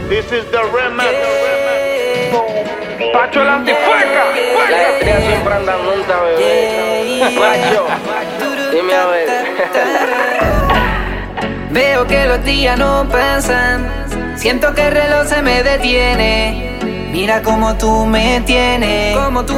This is the remix. Pacho el antifueca. Las estrellas siempre andan juntas, bebé. Pacho, dime a ver. Veo que los días no pasan, siento que el reloj se me detiene. Mira cómo tú me tienes,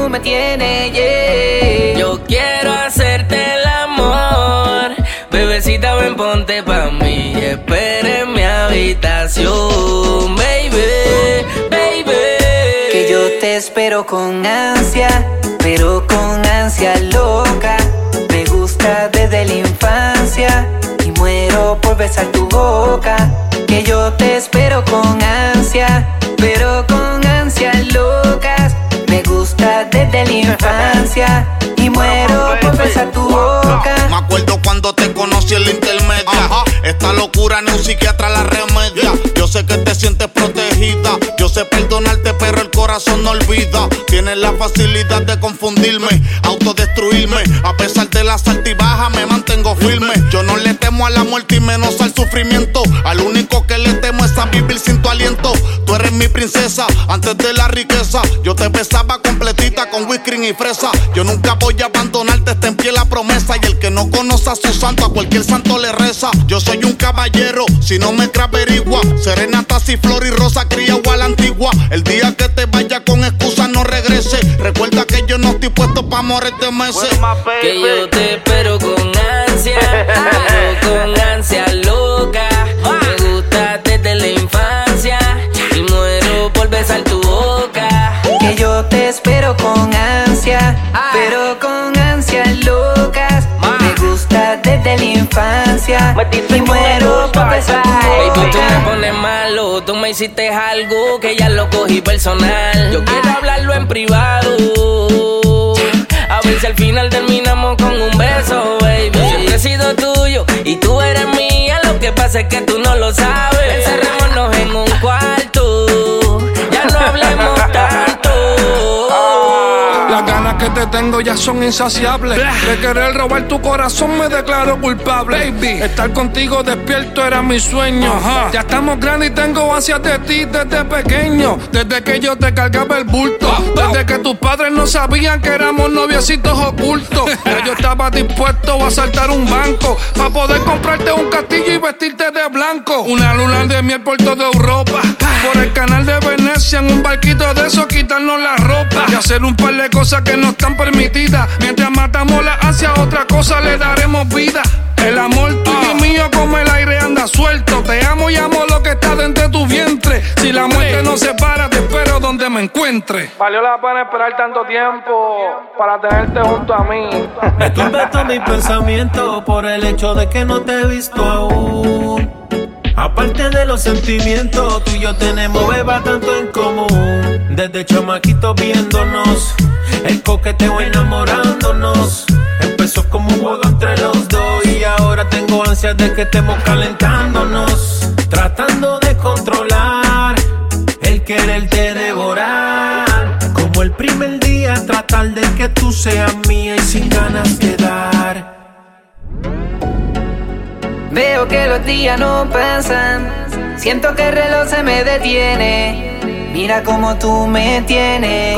yeah. Yo quiero hacerte el amor, bebecita, ven, ponte pa' mí y espera en mi habitación, baby, baby. Que yo te espero con ansia, pero con ansia loca. Me gusta desde la infancia y muero por besar tu boca. Que yo te espero con ansia, pero con ansias locas. Me gusta desde la infancia y muero por besar tu boca. Me acuerdo cuando te conocí en la intermedia. Esta locura ni un psiquiatra la remedia. Yo sé que te sientes protegida, yo sé perdonarte, pero el corazón no olvida. Tienes la facilidad de confundirme, autodestruirme. A pesar de las altibajas me mantengo firme. Yo no le temo a la muerte y menos al sufrimiento. Al único que le temo es a vivir sin tu aliento. Tú eres mi princesa, antes de la riqueza. Yo te besaba completita con whisky y fresa. Yo nunca voy a abandonarte, está en pie la promesa. Y el que no conoce a su santo, a cualquier santo le reza. Yo soy un caballero, si no me crees averigua. Serenata, si flor y rosa, cría o a la antigua. El día que te vaya con excusa no regrese. Recuerda que yo no estoy puesto pa' morir de meses. Que yo te espero con ansia, pero con ansia loca. Me gusta desde la infancia y muero por besar tu boca. Que yo te espero con ansia, pero con ansias locas. Me gusta desde la infancia y muero por besar tu boca. Baby, tú me pones malo, tú me hiciste algo que ya lo cogí personal. Yo quiero hablarlo en privado, a ver si al final terminamos con un beso, baby. Siempre he sido tuyo y tú eres mía, lo que pasa es que tú no lo sabes. Encerrémonos en un cuarto, ya no hablemos tanto. Las ganas que te tengo ya son insaciables. De querer robar tu corazón me declaro culpable. Baby, estar contigo despierto era mi sueño. Ya estamos grandes y tengo ansias de ti desde pequeño. Desde que yo te cargaba el bulto. Desde que tus padres no sabían que éramos noviecitos ocultos. Ya yo estaba dispuesto a asaltar un banco para poder comprarte un castillo y vestirte de blanco. Una luna de miel por toda Europa, por el canal de Venecia en un barquito de esos, quitarnos la ropa y hacer un par de cosas que no están permitidas. Mientras matamos la ansia, otra cosa le daremos vida. El amor tuyo y mío como el aire anda suelto. Te amo y amo lo que está dentro de tu vientre. Si la muerte nos separa, te espero donde me encuentre. Valió la pena esperar tanto tiempo para tenerte junto a mí. Me turba todo mi pensamiento por el hecho de que no te he visto aún. Aparte de los sentimientos, tú y yo tenemos, beba, tanto en común. Desde chamaquitos viéndonos, el coqueteo enamorándonos. Empezó como un juego entre los dos y ahora tengo ansias de que estemos calentándonos. Tratando de controlar el quererte devorar. Como el primer día, tratar de que tú seas mía y sin ganas quedar. Veo que los días no pasan, siento que el reloj se me detiene. Mira cómo tú me tienes,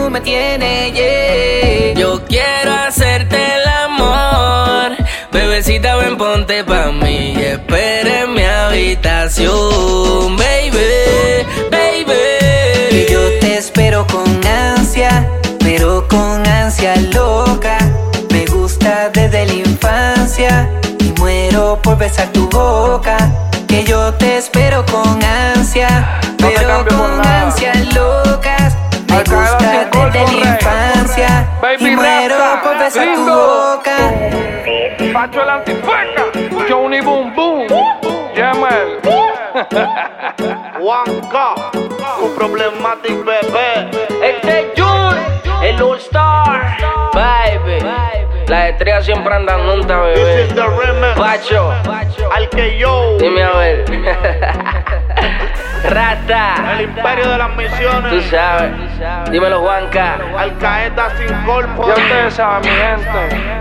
yeah. Yo quiero hacerte el amor, bebecita, ven, ponte pa' mí y espera en mi habitación, baby, baby. Que yo te espero con ansia, pero con ansia loca. Me gusta desde la infancia y muero por besar tu boca. Que yo te espero con ansia, pero con ansias locas. Me gusta desde la infancia y muero por besar tu boca. Pacho el antifueca, Johnny Boom Boom, Yamel. Juanca, un problematic bebé. Este es Jun, el All Star, baby. Las estrellas siempre andan juntas, This bebé. is the remix. Pacho, Al que yo, dime a ver. Rata, el imperio de las tú misiones. sabes. Dímelo, Juanca. Al Qaeda sin cuerpo. Ya ustedes saben, mi gente.